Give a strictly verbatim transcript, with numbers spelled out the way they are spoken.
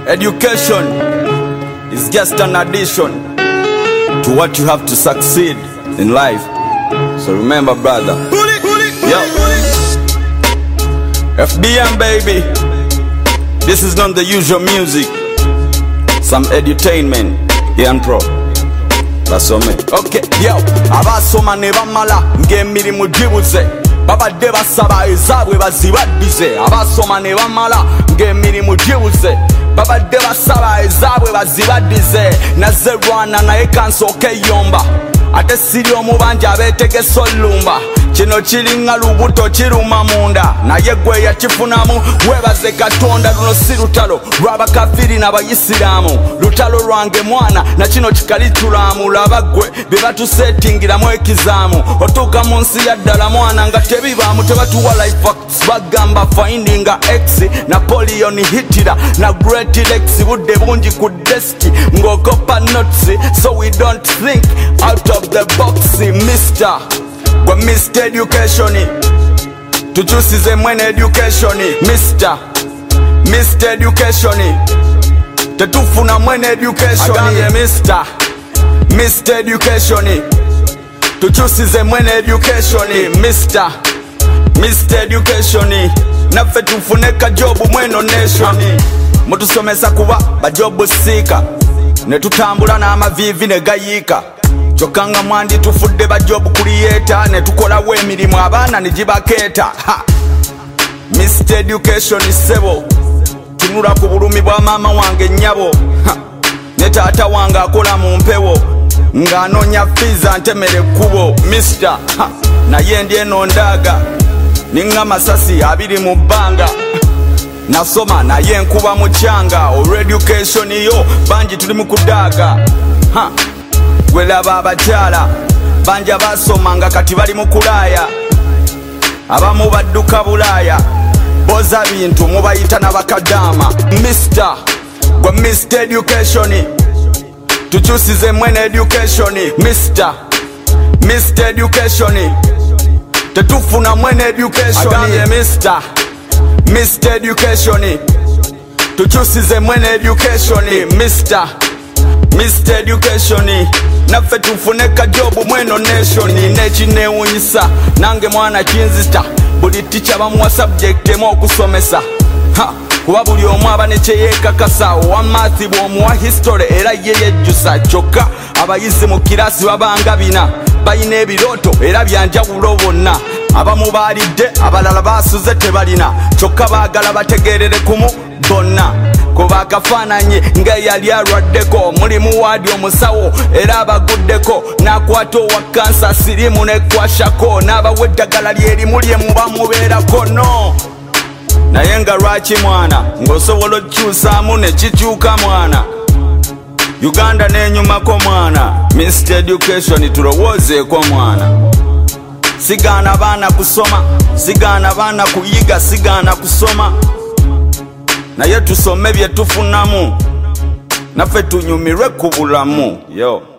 Education is just an addition to what you have to succeed in life. So remember, brother. Yo. F B M, baby. This is not the usual music. Some edutainment. Ian Pro. Basome. Okay, yo. Abasoma ne bamala ng'emirimu gibuze. Babadde basaba ezaabwe bazibaddize. Abasoma ne bamala ng'emirimu gibuze. Babadde basaba ezaabwe bazibaddize. Nazze Rwanda naye kansooke yomba. Ate siri omubanja abeetegesa olumba. Kino kiringa lubuto kiruma munda. Naye gwe yakifunamu webaze Katonda. Luno si lutalo lw'abakafiri n'abayisiraamu. Lutalo lwange mwana na kino kikalitulamu. Laba gwe bye batusetingiramu ekizaamu. Otuuka mu nsi ya ddala mwana nga tebibaamu. Tebatuwa life facts bagamba finding a X. Napoleon Hitler na Great Rex. Budde bungi ku deski ng'okopa notes. So we don't think out of the box, mister. Gwa Mister Education tukyusize mwene education, mister. Mister Education tetufuna mwene education, agambye mister. Mister Education tukyusize mwene education, mister. Mister Education naffe tufune ka job mweno nation. Mutusomesa kuba bajobu siika ne tutambula n'amavivi ne gayiika. Chokanga mwandi tufudde ba job creator ne tukolawo emirimu abaana ne gibakeeta. Mister Education sebo tunula ku bulumi bwa mama wange nnyabo ne taata wange akola mu mpewo ng'anoonya fiza ntemere kubo, mister. Naye ndi eno ndaaga ninga masasi abiri mu bbanga. Nasoma naye nkuba mu kyanga. Olw education yo bangi tuli mu kudaaga. Gwe laba abakyala banja basomanga kati bali mu kulaaya. Abamu badduka Bulaaya boza bintu mubayita n'abakadaama, mister. Gwe Mister Education tukyusize mwene education, mister. Mister Education tetufuna mwene education, agambye mister. Mister Education tukyusize mwene education, mister. Mister Education naffe tufune ka job mweno nation. Nekinewunyisa nange mwana kinzita buli teacher bamuwa subject emu okusomesa. Kuba buli omu aba ne kyeyeekakasa. Owa math bw'omuwa history era ye yejjusa. Kyokka abayizi mu kirasi babanga bina balina ebirooto era byanjawulo bonna. Abamu baalidde abalala baasuze tebalina. Kyokka baagala bategeerere kumu bonna. Kuba akafaananyi ng'eyali alwaddeko. Mulimu waadi omusawo era abaguddeko. N'akwata owa kansa sirimu n'ekwashako. N'abawa eddagala lyerimu lye muba mubeerako no. Naye nga lwaki mwana ng'osobola okukyusaamu ne kikyuka mwana. Uganda n'enyumako mwana. Mister Education tulowoozeeko mwana. Sigaana baana kusoma, sigaana baana kuyiga, sigaana kusoma. Naye tusome bye tufunamu naffe tunyumirwe ku bulamu. Yo.